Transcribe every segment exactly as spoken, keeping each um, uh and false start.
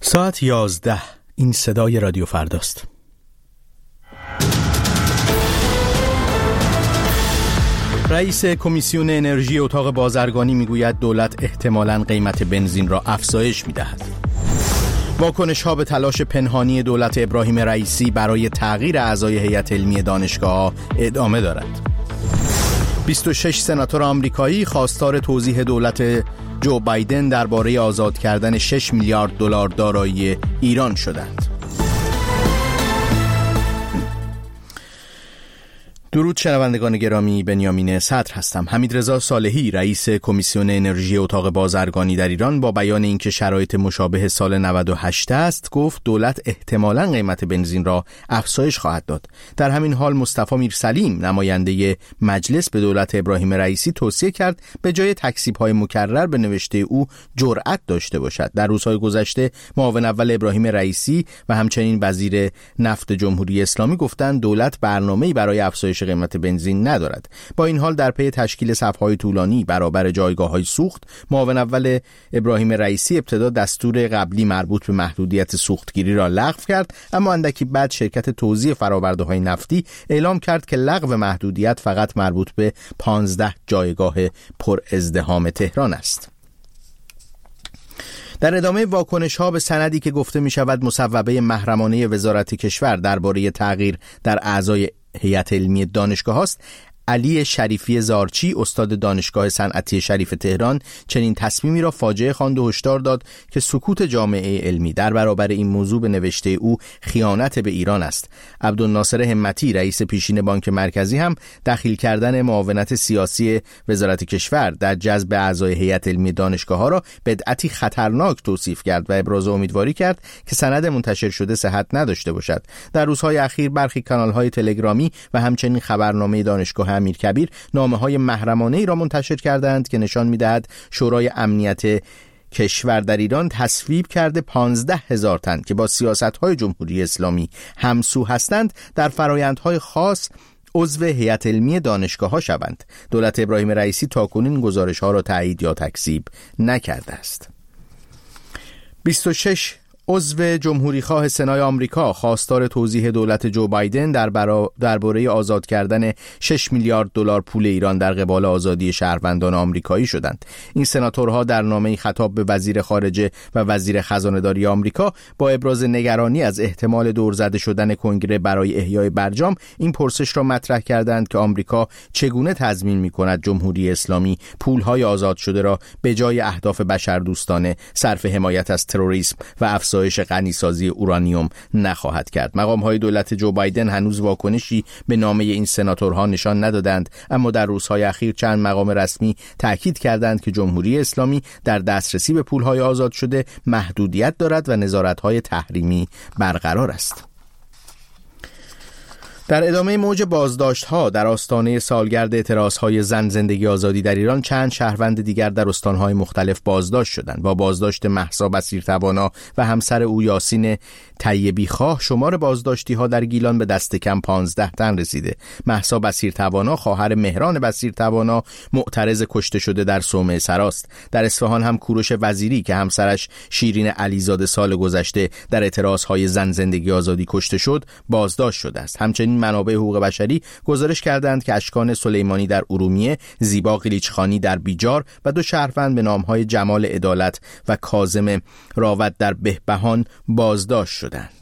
ساعت یازده. این صدای رادیو فرداست. رئیس کمیسیون انرژی اتاق بازرگانی میگوید دولت احتمالاً قیمت بنزین را افزایش میدهد. واکنش ها به تلاش پنهانی دولت ابراهیم رئیسی برای تغییر اعضای هیئت علمی دانشگاه ادامه دارد. بیست و شش سناتور آمریکایی خواستار توضیح دولت جو بایدن درباره آزاد کردن شش میلیارد دلار دارایی ایران شدند. درود شنوندگان گرامی، بنیامین صدر هستم. حمیدرضا صالحی رئیس کمیسیون انرژی اتاق بازرگانی در ایران با بیان اینکه شرایط مشابه سال نود و هشت است گفت دولت احتمالاً قیمت بنزین را افزایش خواهد داد. در همین حال مصطفی میرسلیم نماینده مجلس به دولت ابراهیم رئیسی توصیه کرد به جای تکذیب‌های مکرر به نوشته او جرأت داشته باشد. در روزهای گذشته معاون اول ابراهیم رئیسی و همچنین وزیر نفت جمهوری اسلامی گفتند دولت برنامه‌ای برای افزایش قیمت بنزین ندارد. با این حال در پی تشکیل صف‌های طولانی برابر جایگاه‌های سوخت، معاون اول ابراهیم رئیسی ابتدا دستور قبلی مربوط به محدودیت سوختگیری را لغو کرد، اما اندکی بعد شرکت توزیع فرآورده‌های نفتی اعلام کرد که لغو محدودیت فقط مربوط به پانزده جایگاه پر ازدحام تهران است. در ادامه واکنش ها به سندی که گفته می شود مصوبه محرمانه وزارت کشور درباره تغییر در اعضای هیئت علمی دانشگاه است، علی شریفی زارچی استاد دانشگاه صنعتی شریف تهران چنین تصمیمی را فاجعه خواند و هشدار داد که سکوت جامعه علمی در برابر این موضوع به نوشته او خیانت به ایران است. عبدالناصر همتی رئیس پیشین بانک مرکزی هم دخیل کردن معاونت سیاسی وزارت کشور در جذب اعضای هیئت علمی دانشگاه‌ها را بدعتی خطرناک توصیف کرد و ابراز امیدواری کرد که سند منتشر شده صحت نداشته باشد. در روزهای اخیر برخی کانال‌های تلگرامی و همچنین خبرنامه دانشگاه امیرکبیر نامه‌های محرمانه‌ای را منتشر کردند که نشان می‌دهد شورای امنیت کشور در ایران تصویب کرده پانزده هزار تن که با سیاست‌های جمهوری اسلامی همسو هستند در فرآیندهای خاص عضو هیئت علمی دانشگاه‌ها شوند. دولت ابراهیم رئیسی تاکنون گزارش‌ها را تایید یا تکذیب نکرده است. بیست و شش عضو جمهوری خواه سنای آمریکا خواستار توضیح دولت جو بایدن در درباره آزاد کردن شش میلیارد دلار پول ایران در قبال آزادی شهروندان آمریکایی شدند. این سناتورها در نامه‌ای خطاب به وزیر خارجه و وزیر خزانه‌داری آمریکا با ابراز نگرانی از احتمال دورزده شدن کنگره برای احیای برجام این پرسش را مطرح کردند که آمریکا چگونه تضمین می‌کند جمهوری اسلامی پول‌های آزاد شده را به جای اهداف بشردوستانه صرف حمایت از تروریسم و افزایش غنیسازی اورانیوم نخواهد کرد. مقام‌های دولت جو بایدن هنوز واکنشی به نامه این سناتورها نشان ندادند، اما در روزهای اخیر چند مقام رسمی تاکید کردند که جمهوری اسلامی در دسترسی به پول‌های آزاد شده محدودیت دارد و نظارت‌های تحریمی برقرار است. در ادامه موج بازداشت‌ها در آستانه سالگرد اعتراض‌های زن زندگی آزادی در ایران چند شهروند دیگر در استان‌های مختلف بازداشت شدند. با بازداشت مهسا بصیرتوانا و همسر او یاسین طیبی خواه شمار بازداشتی‌ها در گیلان به دست کم پانزده تن رسیده. مهسا بصیرتوانا خواهر مهران بصیرتوانا معترض کشته شده در صومعه سراست. در اصفهان هم کوروش وزیری که همسرش شیرین علیزاده سال گذشته در اعتراض‌های زن زندگی آزادی کشته شد بازداشت شده است. همچنین منابع حقوق بشری گزارش کردند که اشکان سلیمانی در ارومیه، زیبا قلیچخانی در بیجار و دو شهروند به نام‌های جمال عدالت و کاظم راوت در بهبهان بازداشت شدند.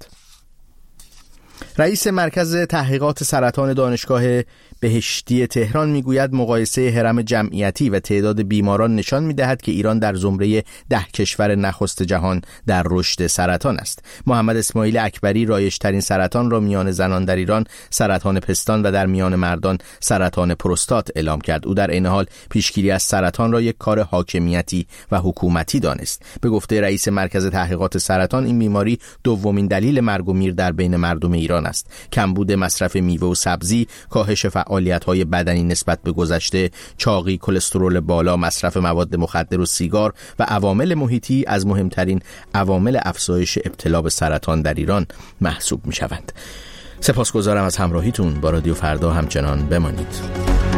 رئیس مرکز تحقیقات سرطان دانشگاه بهشتی تهران میگوید مقایسه هرم جمعیتی و تعداد بیماران نشان میدهد که ایران در زمره ده کشور نخست جهان در رشد سرطان است. محمد اسماعیل اکبری رایج‌ترین سرطان را میان زنان در ایران سرطان پستان و در میان مردان سرطان پروستات اعلام کرد. او در این حال پیشگیری از سرطان را یک کار حاکمیتی و حکومتی دانست. به گفته رئیس مرکز تحقیقات سرطان این بیماری دومین دلیل مرگ و میر در بین مردم ایران است. کمبود مصرف میوه و سبزی، کاهش فعالیت‌های بدنی نسبت به گذشته، چاقی، کلسترول بالا، مصرف مواد مخدر و سیگار و عوامل محیطی از مهمترین عوامل افزایش ابتلا به سرطان در ایران محسوب می‌شوند. سپاسگزارم از همراهیتون. با رادیو فردا همچنان بمانید.